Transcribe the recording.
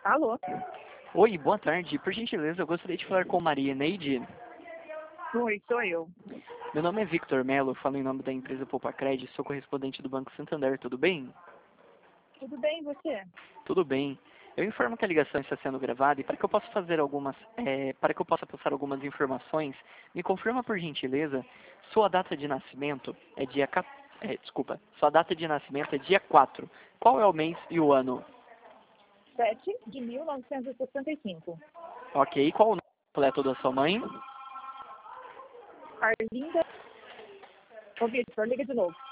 Alô? Oi, boa tarde. Por gentileza, eu gostaria de falar com Maria Neide. Oi, sou eu. Meu nome é Victor Melo, falo em nome da empresa Poupacred, sou correspondente do Banco Santander, tudo bem? Tudo bem, e você? Tudo bem. Eu informo que a ligação está sendo gravada e para que eu possa passar algumas informações, me confirma por gentileza, sua data de nascimento é sua data de nascimento é dia 4. Qual é o mês e o ano? 7 de 1965. Ok, qual o nome completo da sua mãe? Arlinda. Ô, Victor, liga de novo.